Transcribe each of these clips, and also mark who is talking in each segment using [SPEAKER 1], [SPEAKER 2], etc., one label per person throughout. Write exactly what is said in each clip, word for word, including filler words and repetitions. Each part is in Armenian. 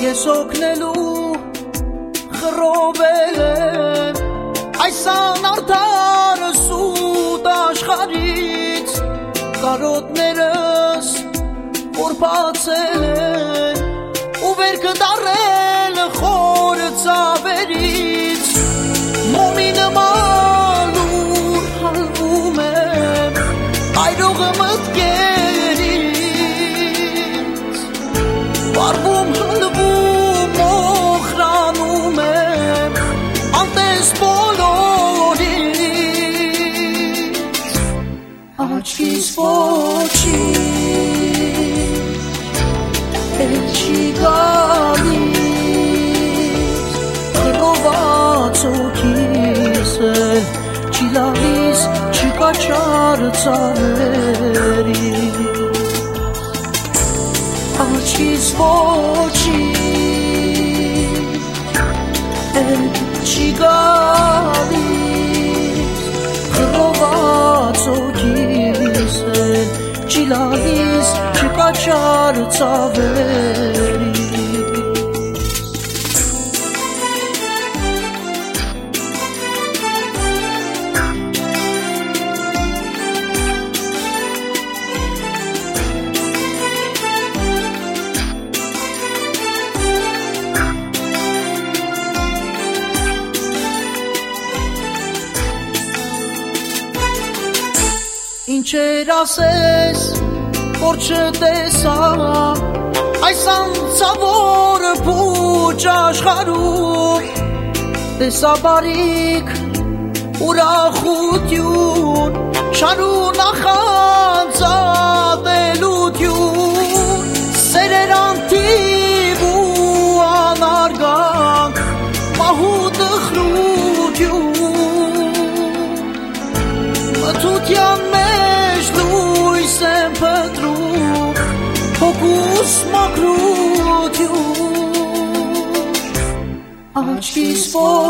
[SPEAKER 1] Ես օգնելու խռովել եմ այս անարդար սուտ աշխարհից, կարոտներս որ բացել են ու վերքը դարել խոր ծավերից, մոմի նման ուր հալվում եմ այրողը մտքերից, վարվում հալվում օխրանում եմ անտես բոլորից, աչքիս ոչինչ էլ չի գալիս, խռոված հոգիս էլ չի լալիս, չի կաչար ծավերից, աչքիս ոչինչ էլ չի գալիս, խռոված հոգիս էլ չի լալիս, չի կաչար ծավերից. Ինչեր ասես, որ չտեսա այս անցավոր փուչ աշխարհում, տեսա բարիք ուրախություն, շարունակ անցատելություն, սերեր անթիվ ու անարգանք, մահու տխրություն, մթության մեջ լույս եմ փնտրում, հոգուս մաքրություն, աչքիս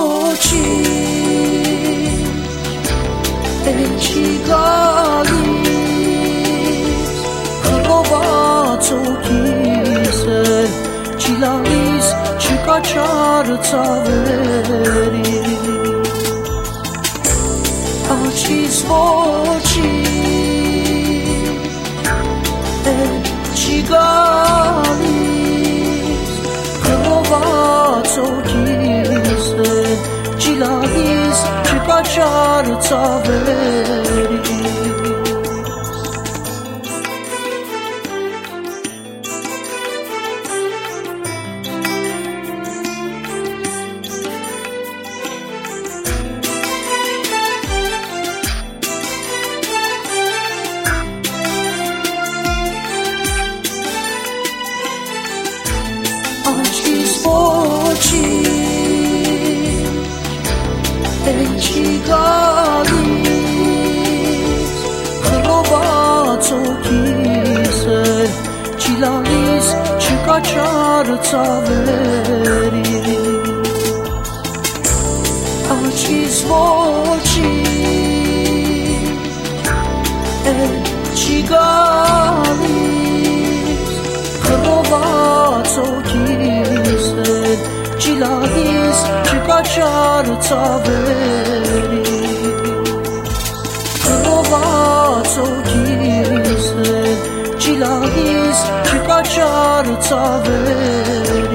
[SPEAKER 1] ոչինչ էլ չի գալիս, խռոված հոգիս էլ չի լալիս, չի կաչար ծավերից, աչքիս ոչինչ էլ չի գալիս, խռոված հոգիս էլ չի լալիս, չի կաչար ծավերից. Աչքիս ոչինչ էլ չի գալիս, խռոված հոգիս էլ չի լալիս, չի կաչար ծավերից, աչքիս ոչինչ էլ չի գալիս, խռոված հոգիս էլ չի լալիս, չի կաչար ծավերից, խռոված հոգիս էլ չի լալիս, չի կաչար ծավերից.